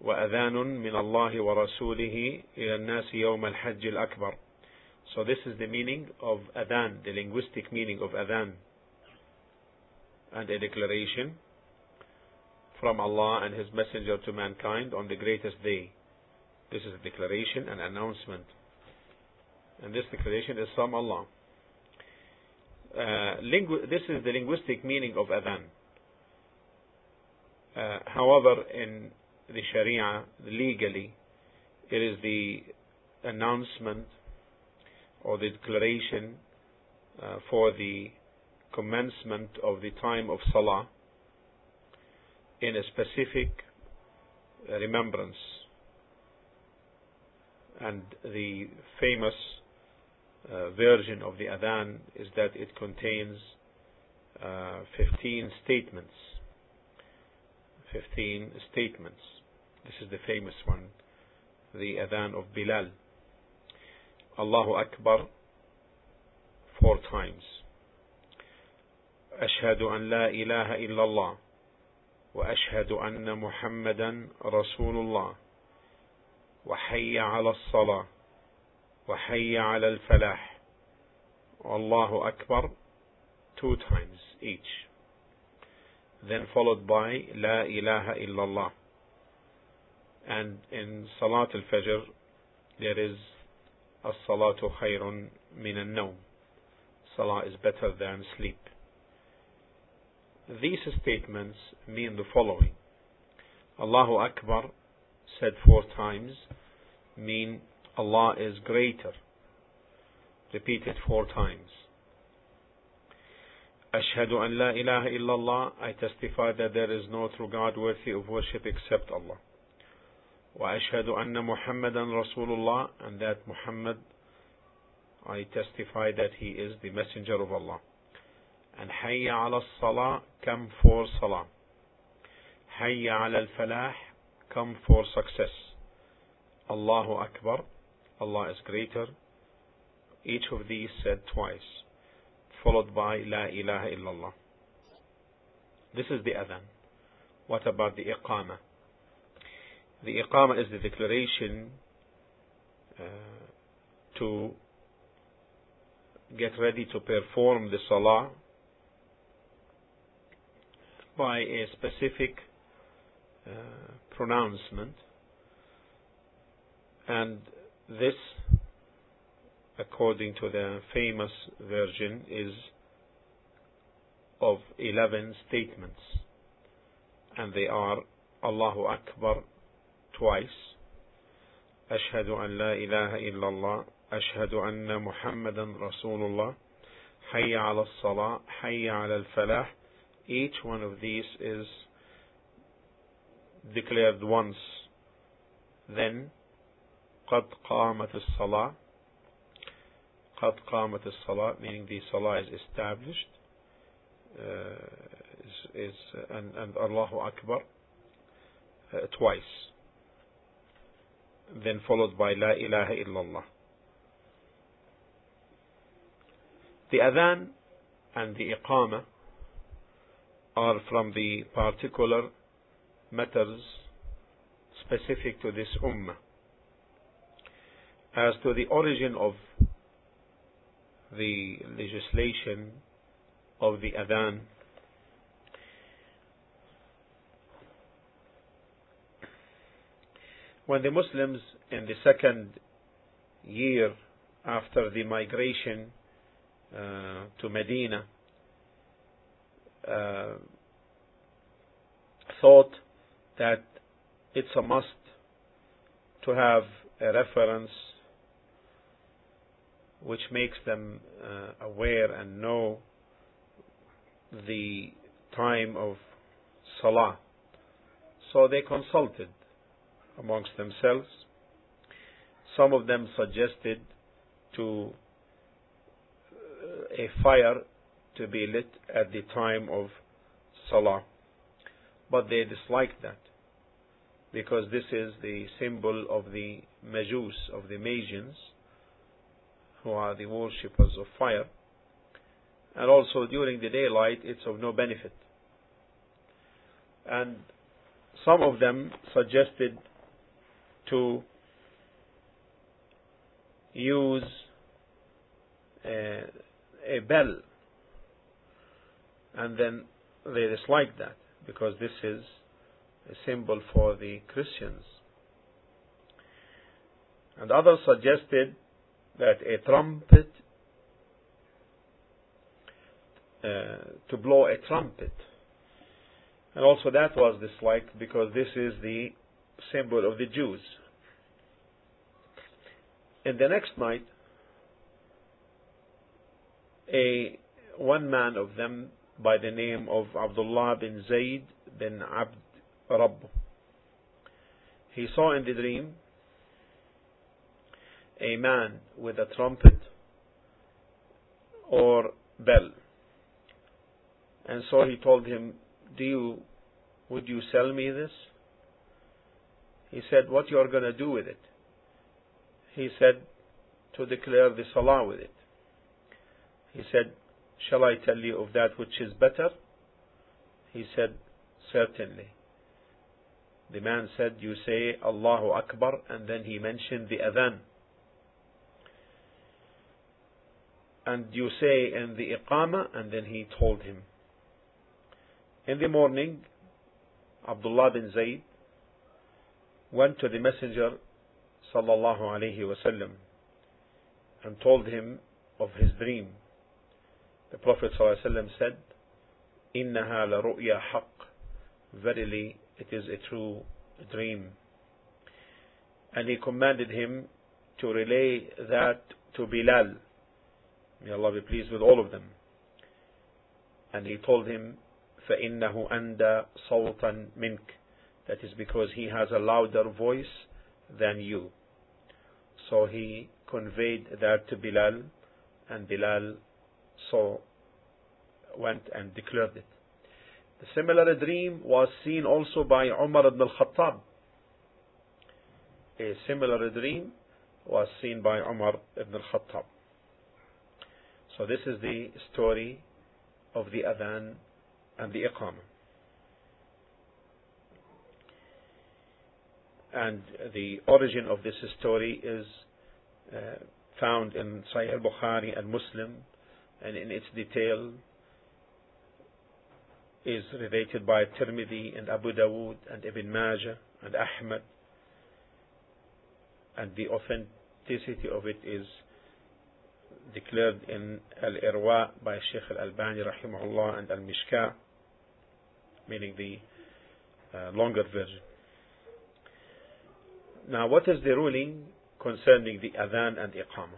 وأذان من الله ورسوله إلى الناس يوم الحج الأكبر. So this is the meaning of adhan, the linguistic meaning of adhan, and a declaration from Allah and His Messenger to mankind on the greatest day. This is a declaration and announcement, and this declaration is from Allah. This is the linguistic meaning of adhan. However, in the Sharia, legally, it is the announcement or the declaration for the commencement of the time of Salah in a specific remembrance. And the famous version of the adhan is that it contains 15 statements. 15 statements. This is the famous one, the adhan of Bilal. Allahu Akbar 4 times. أشهد أن لا إله إلا الله وأشهد أن محمدا رسول الله وحي على الصلاة وحي على الفلاح. Allahu Akbar 2 times each. Then followed by La ilaha illallah. And in Salat al-Fajr there is As-salatu khayrun min al-nawm. Salah is better than sleep. These statements mean the following. Allahu Akbar said 4 times mean Allah is greater. Repeated 4 times. Ashhadu an la ilaha illallah, I testify that there is no true God worthy of worship except Allah. Wa ashhadu anna Muhammadan Rasulullah, and that Muhammad, I testify that he is the messenger of Allah. And hayya ala salah, come for salah. Hayya ala al-falah, come for success. Allahu Akbar, Allah is greater. Each of these said twice, followed by La ilaha illallah. This is the adhan. What about the iqamah? The iqamah is the declaration to get ready to perform the salah by a specific pronouncement, and this, according to the famous version, is of 11 statements, and they are Allahu Akbar twice, Ashhadu an la ilaha illallah, Ashhadu anna Muhammadan Rasulullah, Hayya ala salah, Hayya ala al-falah. Each one of these is declared once. Then قد قامت الصلاة. قد قامت الصلاة, meaning the salah is established, and Allahu Akbar twice. Then followed by La ilaha illallah. The adhan and the iqamah are from the particular matters specific to this ummah. As to the origin of the legislation of the adhan, when the Muslims in the 2nd year after the migration to Medina thought that it's a must to have a reference which makes them aware and know the time of Salah. So they consulted amongst themselves. Some of them suggested to a fire to be lit at the time of Salah, but they disliked that because this is the symbol of the Majus, of the Magians, who are the worshippers of fire, and also during the daylight it's of no benefit. And some of them suggested to use a bell, and then they disliked that because this is a symbol for the Christians. And others suggested that a trumpet, to blow a trumpet, and also that was disliked because this is the symbol of the Jews. In the next night, one man of them by the name of Abdullah bin Zayd bin Abd Rabb, he saw in the dream a man with a trumpet or bell, and so he told him, would you sell me this? He said, what you are going to do with it? He said, to declare the salah with it. He said, shall I tell you of that which is better? He said, certainly. The man said, you say Allahu Akbar, and then he mentioned the adhan. And you say in the iqamah, and then he told him. In the morning, Abdullah bin Zayd went to the Messenger sallallahu alayhi wasallam and told him of his dream. The Prophet sallallahu alayhi wasallam said, إِنَّهَا لَرُؤْيَا حَقٍّ, verily it is a true dream. And he commanded him to relay that to Bilal. May Allah be pleased with all of them. And he told him, فَإِنَّهُ أَنْدَى صَوْتًا مِنْكَ, that is because he has a louder voice than you. So he conveyed that to Bilal, and Bilal went and declared it. The similar dream was seen also by Umar ibn al-Khattab. A similar dream was seen by Umar ibn al-Khattab. So this is the story of the adhan and the iqamah. And the origin of this story is found in Sahih al-Bukhari and Muslim, and in its detail is related by Tirmidhi and Abu Dawood and Ibn Majah and Ahmad, and the authenticity of it is declared in Al-Irwa by Sheikh Al-Albani rahimahullah and Al-Mishkah, meaning the longer version. Now, what is the ruling concerning the adhan and iqamah?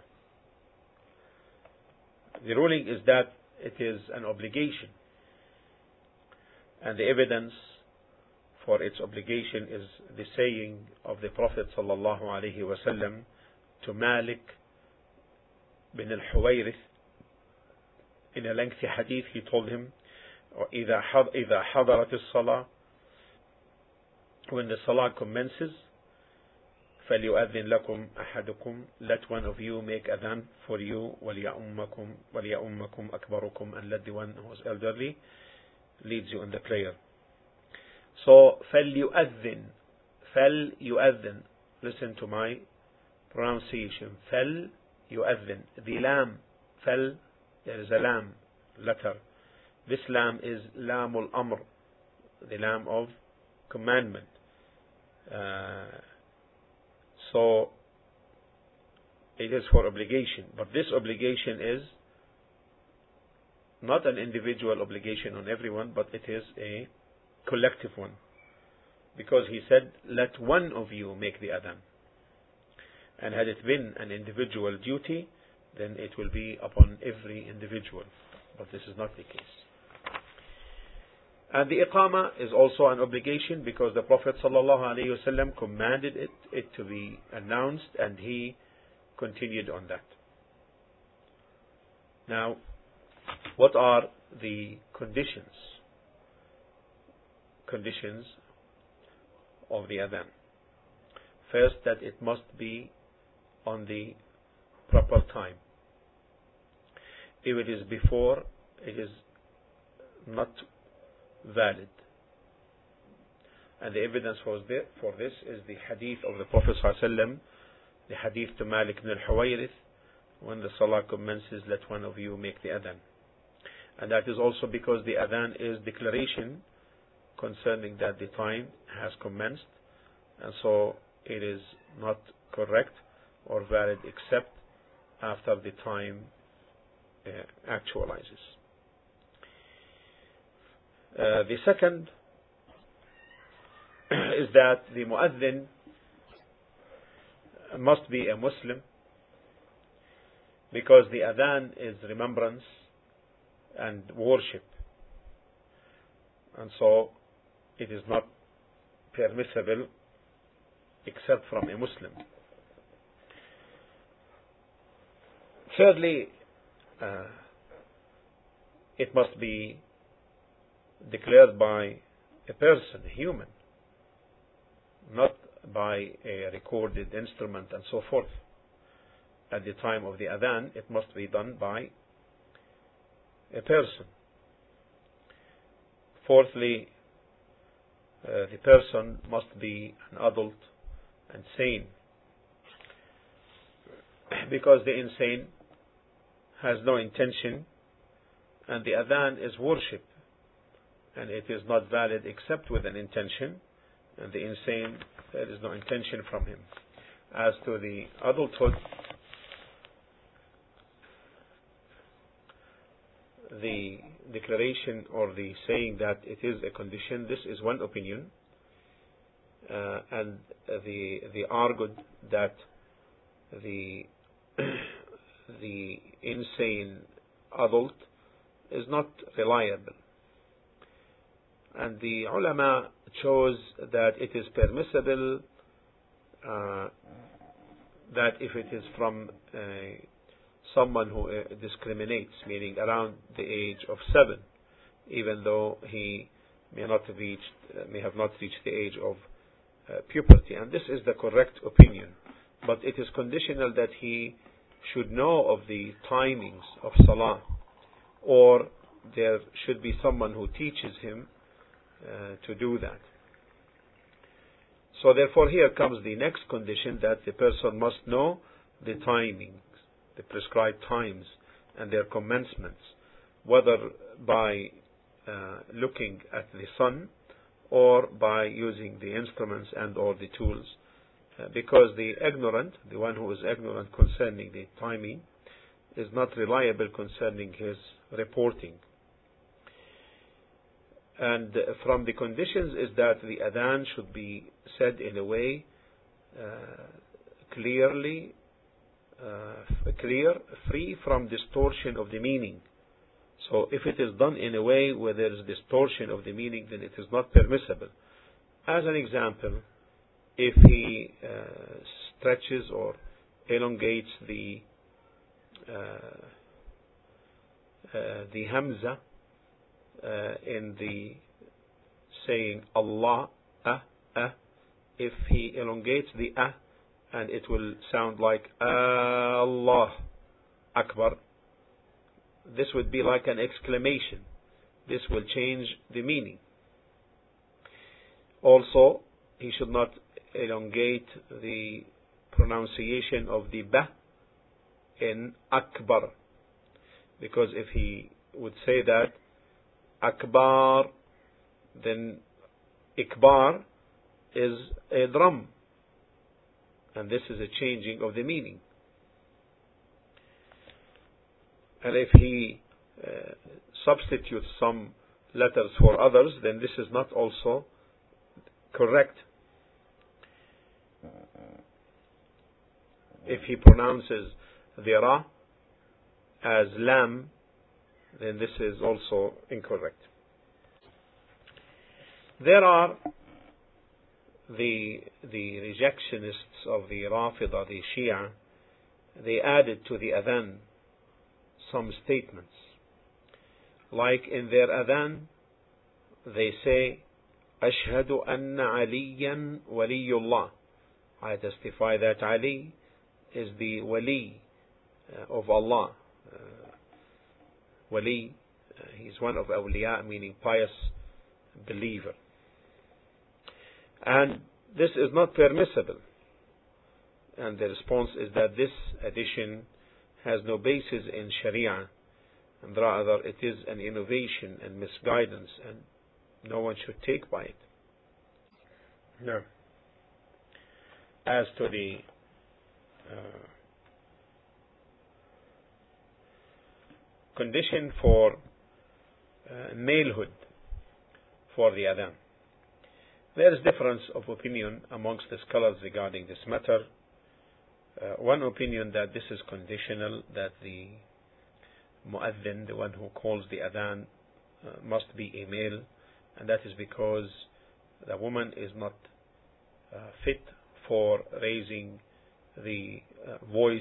The ruling is that it is an obligation, and the evidence for its obligation is the saying of the Prophet sallallahu alaihi wasallam to Malik bin al-Huwayrith. In a lengthy hadith, he told him, إِذَا حَضَرَتِ الصَّلَاةِ, when the salah commences, فَلْيُؤَذِّنْ لَكُمْ أَحَدُكُمْ, let one of you make adhan for you, وَلْيَأُمَّكُمْ أَكْبَرُكُمْ, and let the one who is elderly leads you in the prayer. So فَلْيُؤَذِّنْ, listen to my pronunciation, فَلْيُؤَذِّنْ, the lam, fal, there is a lam letter. This lam is lamul amr, the lam of commandment. So it is for obligation, but this obligation is not an individual obligation on everyone, but it is a collective one, because he said, let one of you make the adhan. And had it been an individual duty, then it will be upon every individual, but this is not the case. And the iqamah is also an obligation, because the Prophet ﷺ commanded it to be announced, and he continued on that. Now, what are the conditions of the adhan? First, that it must be on the proper time. If it is before, it is not valid. And the evidence for this is the hadith of the Prophet ﷺ, the hadith to Malik ibn al-Huwayrith, when the salah commences, let one of you make the adhan. And that is also because the adhan is declaration concerning that the time has commenced, and so it is not correct or valid except after the time actualizes. The second is that the muazzin must be a Muslim, because the adhan is remembrance and worship, and so it is not permissible except from a Muslim. Thirdly, it must be declared by a person, a human, not by a recorded instrument and so forth. At the time of the adhan, it must be done by a person. Fourthly, the person must be an adult and sane, because the insane has no intention, and the adhan is worship, and it is not valid except with an intention, and the insane, there is no intention from him. As to the adulthood, the declaration or the saying that it is a condition, this is one opinion, and the argued that the insane adult is not reliable, and the ulama chose that it is permissible that if it is from someone who discriminates, meaning around the age of 7, even though he may have not reached the age of puberty, and this is the correct opinion, but it is conditional that he should know of the timings of salah, or there should be someone who teaches him to do that. So therefore here comes the next condition, that the person must know the timings, the prescribed times and their commencements, whether by looking at the sun or by using the instruments and or the tools, because the ignorant, the one who is ignorant concerning the timing, is not reliable concerning his reporting. And from the conditions is that the adhan should be said in a way clear, free from distortion of the meaning. So if it is done in a way where there is distortion of the meaning, then it is not permissible. As an example, if he stretches or elongates the hamza in the saying Allah, if he elongates the and it will sound like Allah Akbar, this would be like an exclamation. This will change the meaning. Also, he should not elongate the pronunciation of the ba in Akbar, because if he would say that Akbar, then Ikbar is a drum, and this is a changing of the meaning. And if he substitutes some letters for others, then this is not also correct. If he pronounces the ra as lam, then this is also incorrect. There are the rejectionists of the Rafida, the Shia, they added to the adhan some statements. Like in their adhan, they say, Ashhadu anna Aliyan waliyullah. I testify that Ali is the wali of Allah. Wali, he's one of awliya, meaning pious believer. And this is not permissible. And the response is that this addition has no basis in Sharia, and rather it is an innovation and misguidance, and no one should take by it. No. As to the condition for malehood for the adhan, there is difference of opinion amongst the scholars regarding this matter. One opinion that this is conditional, that the mu'adhin, the one who calls the adhan, must be a male, and that is because the woman is not fit for raising the voice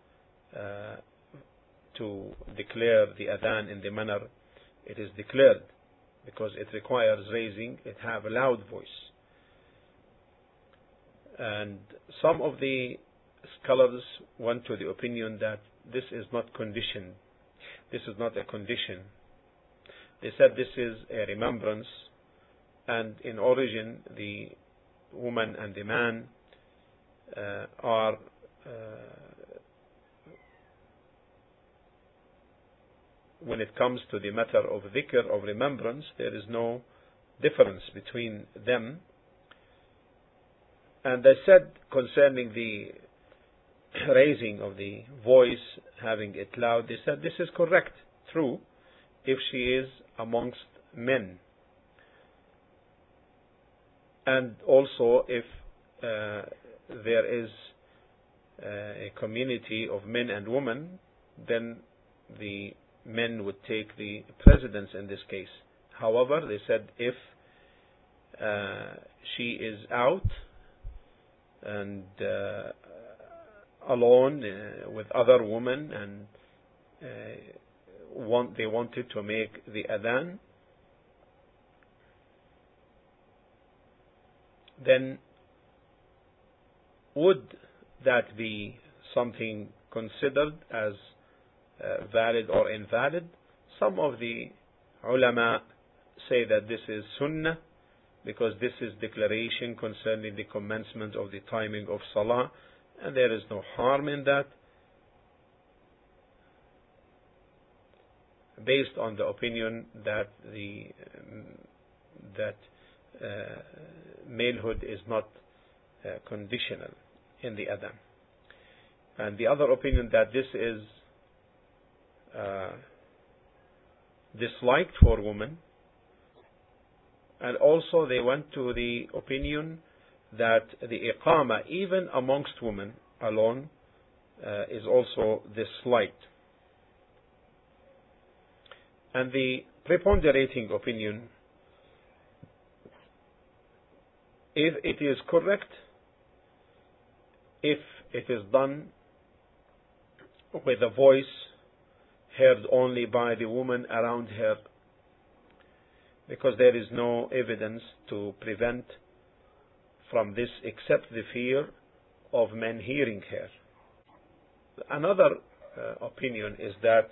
to declare the adhan in the manner it is declared, because it requires raising it have a loud voice. And some of the scholars went to the opinion that this is not conditioned. This is not a condition. They said this is a remembrance, and in origin the woman and the man are when it comes to the matter of dhikr, of remembrance, there is no difference between them. And they said concerning the raising of the voice, having it loud, they said this is correct, true, if she is amongst men. And also if there is a community of men and women, then the men would take the precedence in this case. However, they said if she is out and alone with other women, and they wanted to make the adhan, then would that be something considered as valid or invalid? Some of the ulama say that this is sunnah, because this is declaration concerning the commencement of the timing of salah, and there is no harm in that, based on the opinion that malehood is not conditional in the adhan. And the other opinion that this is disliked for women, and also they went to the opinion that the iqama, even amongst women alone, is also disliked. And the preponderating opinion, if it is correct, if it is done with a voice heard only by the woman around her, because there is no evidence to prevent from this except the fear of men hearing her. Another opinion is that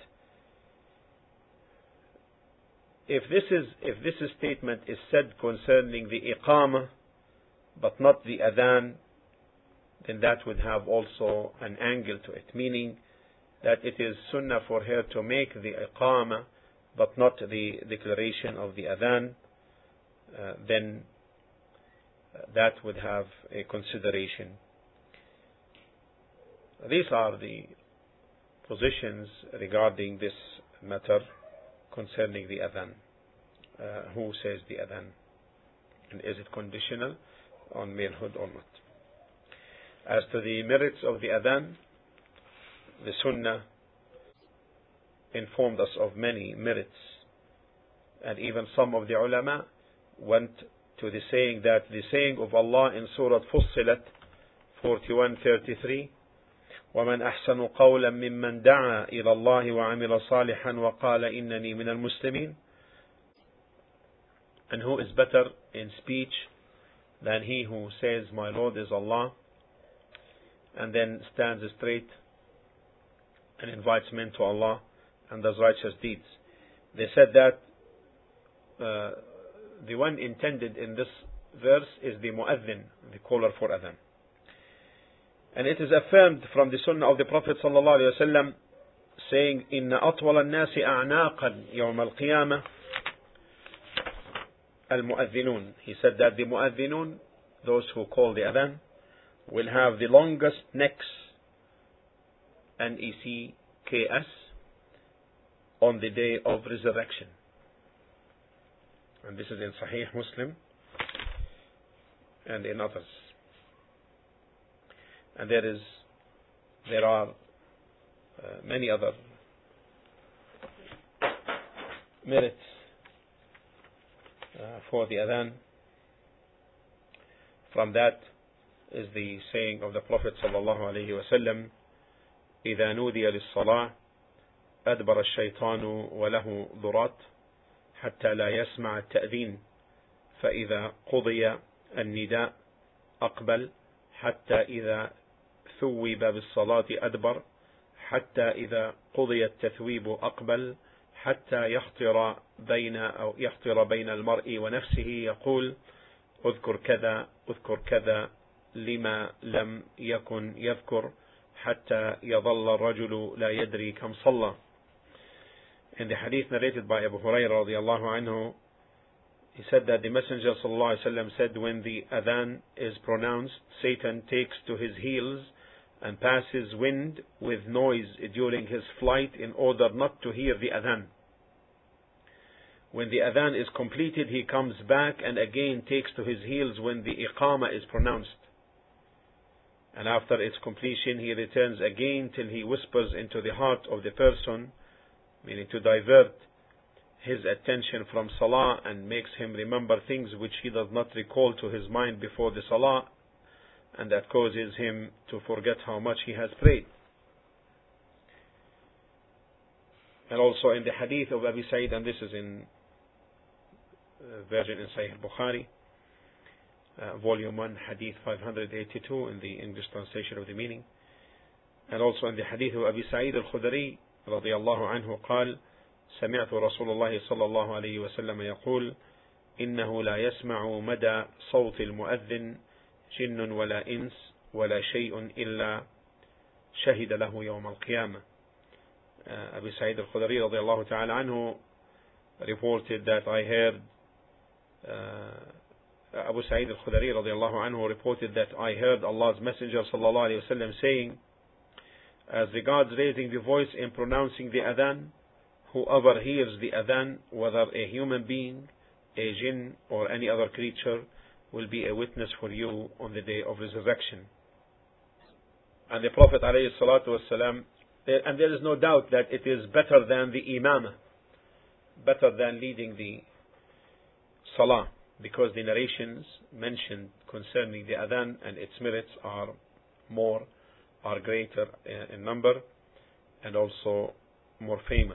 if this statement is said concerning the iqamah but not the adhan, then that would have also an angle to it, meaning that it is sunnah for her to make the iqamah but not the declaration of the adhan, then that would have a consideration. These are the positions regarding this matter concerning the adhan. Who says the adhan? And is it conditional on malehood or not? As to the merits of the adhan, the sunnah informed us of many merits, and even some of the ulama went to the saying that the saying of Allah in Surah Fussilat 41:33, وَمَنْ أَحْسَنُ قَوْلًا مِمَّنْ دَعَا إِلَى اللَّهِ وَعَمِلَ صَالِحًا وَقَالَ إِنَّنِي مِنَ الْمُسْلِمِينَ, and who is better in speech than he who says, my Lord is Allah, and then stands straight and invites men to Allah and does righteous deeds. They said that the one intended in this verse is the mu'adhin, the caller for adhan. And it is affirmed from the sunnah of the Prophet sallallahu alaihi wasallam, saying, إن أطول الناس أعناقا يوم القيامة المؤذنون. He said that the mu'adhinun, those who call the adhan, will have the longest necks, N-E-C-K-S, on the day of resurrection. And this is in Sahih Muslim and in others. And there are many other merits for the adhan. From that is the saying of the Prophet sallallahu alaihi wasallam, إذا نودي للصلاة أدبر الشيطان وله ضرات حتى لا يسمع التأذين فإذا قضي النداء أقبل حتى إذا ثوب بالصلاة أدبر حتى إذا قضي التثويب أقبل حتى يحطر بين المرء ونفسه يقول اذكر كذا اذكر كذا لما لم يكن يذكر حتى يظل الرجل لا يدري كم صلى. In the hadith narrated by Abu Hurairah radiallahu anhu, he said that the Messenger sallallahu alaihi wasallam said, when the adhan is pronounced, Satan takes to his heels and passes wind with noise during his flight in order not to hear the adhan. When the adhan is completed, he comes back and again takes to his heels when the iqamah is pronounced. And after its completion, he returns again till he whispers into the heart of the person, meaning to divert his attention from salah and makes him remember things which he does not recall to his mind before the salah, and that causes him to forget how much he has prayed. And also in the hadith of Abi Sa'id, and this is in version in Sahih Bukhari, volume 1, hadith 582 in the English translation of the meaning. And also in the hadith of Abi Sa'id al-Khudri رضي الله عنه قال سمعت رسول الله صلى الله عليه وسلم يقول إنه لا يسمع مدى صوت المؤذن جن ولا إنس ولا شيء إلا شهد له يوم القيامة. Abi Sa'id al-Khudri رضي الله تعالى عنه reported that I heard Abu Sa'id al-Khudri رضي الله عنه reported that I heard Allah's Messenger صلى الله عليه وسلم saying, as regards raising the voice in pronouncing the adhan, whoever hears the adhan, whether a human being, a jinn, or any other creature, will be a witness for you on the day of resurrection. And the Prophet ﷺ, and there is no doubt that it is better than the imamah, better than leading the salah, because the narrations mentioned concerning the adhan and its merits are greater in number and also more famous.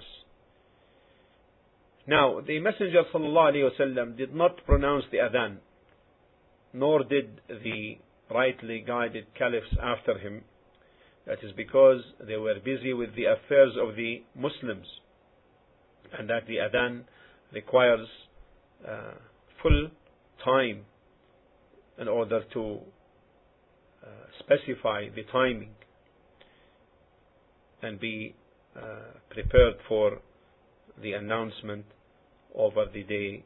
Now, the Messenger ﷺ did not pronounce the adhan, nor did the rightly guided caliphs after him. That is because they were busy with the affairs of the Muslims, and that the adhan requires full time in order to specify the timing and be prepared for the announcement over the day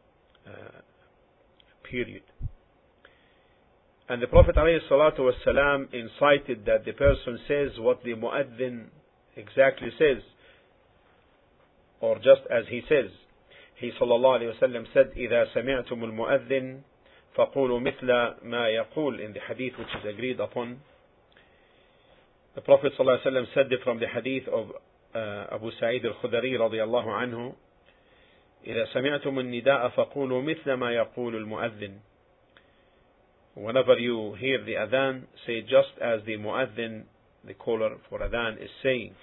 period. And the Prophet ﷺ incited that the person says what the mu'adhin exactly says, or just as he says. He ﷺ said, إِذَا سَمِعْتُمُ الْمُؤَذِّنَ فَقُولُوا مِثْلَ مَا يَقُولُ, in the hadith which is agreed upon. The Prophet ﷺ said from the hadith of Abu Sa'id al-Khudri رضي الله عنه, إذا سمعتم النداء فقولوا مثل ما يقول المؤذن. Whenever you hear the adhan, say just as the mu'adhin, the caller for adhan, is saying.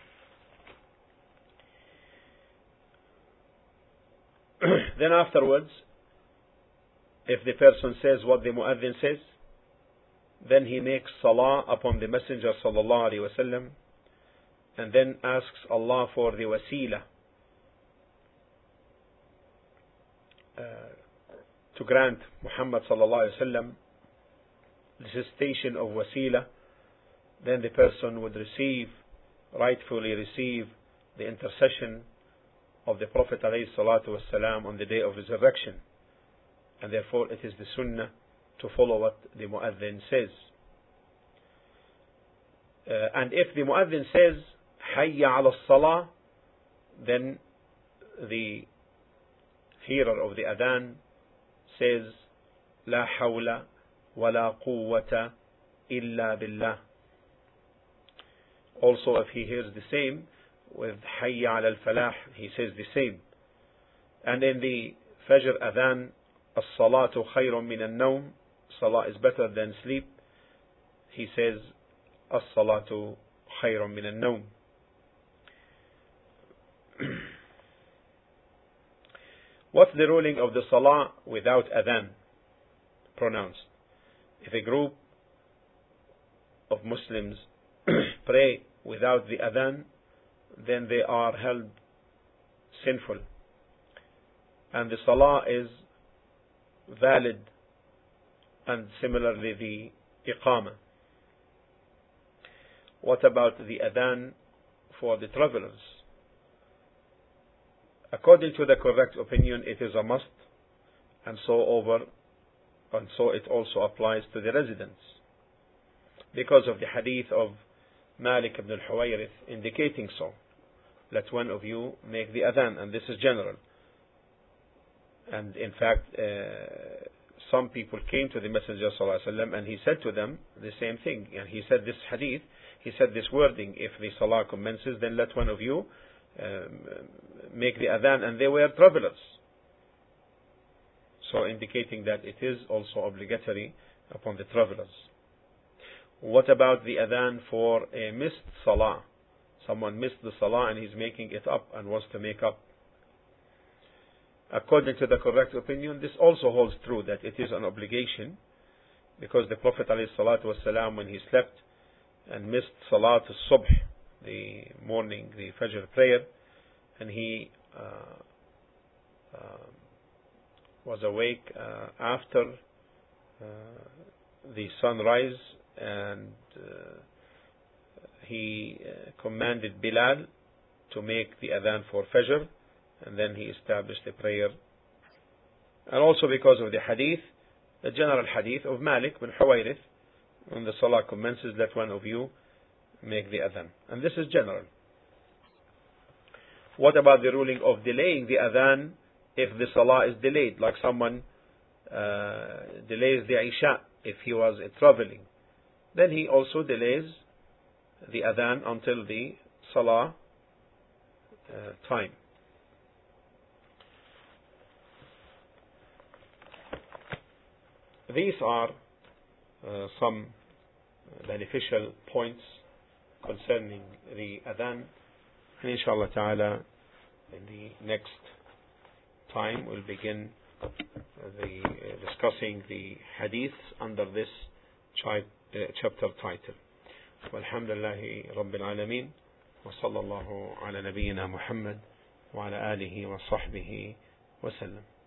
Then afterwards, if the person says what the mu'adhin says, then he makes salah upon the Messenger sallallahu alaihi wasallam, and then asks Allah for the wasila to grant Muhammad sallallahu alaihi wasallam the station of wasila, then the person would rightfully receive the intercession of the Prophet alayhi salatu wasalam on the day of resurrection. And therefore it is the sunnah to follow what the muazzin says. And if the muazzin says hayya ala salah, then the hearer of the adhan says la hawla wa la quwwata illa billah. Also, if he hears the same with hayya ala al-falah, he says the same. And in the fajr adhan, as-salatu khayrun min al-nawm, salah is better than sleep, he says as-salatu khayrun min al-nawm. What's the ruling of the salah without adhan pronounced? If a group of Muslims pray without the adhan, then they are held sinful, and the salah is valid, and similarly the iqamah. What about the adhan for the travelers? According to the correct opinion, it is a must, and so it also applies to the residents, because of the hadith of Malik ibn al-Huwayrith indicating so. Let one of you make the adhan, and this is general. And in fact, some people came to the Messenger ﷺ, and he said to them the same thing. And he said this hadith, he said this wording: if the salah commences, then let one of you make the adhan, and they were travelers. So indicating that it is also obligatory upon the travelers. What about the adhan for a missed salah? Someone missed the salah and he's making it up and wants to make up. According to the correct opinion, this also holds true, that it is an obligation, because the Prophet ﷺ, when he slept and missed Salat al-Subh, the morning, the Fajr prayer, and he was awake after the sunrise, and he commanded Bilal to make the adhan for Fajr, and then he established the prayer. And also because of the hadith, the general hadith of Malik bin Huwayrith, when the salah commences, let one of you make the adhan. And this is general. What about the ruling of delaying the adhan if the salah is delayed, like someone delays the Isha if he was traveling? Then he also delays the adhan until the salah time. These are some beneficial points concerning the adhan, and inshallah ta'ala in the next time we'll begin discussing the hadiths under this chapter title. Walhamdulillahi Rabbil Alameen, wa sallallahu ala nabiyyina Muhammad wa ala alihi wa sahbihi wa sallam.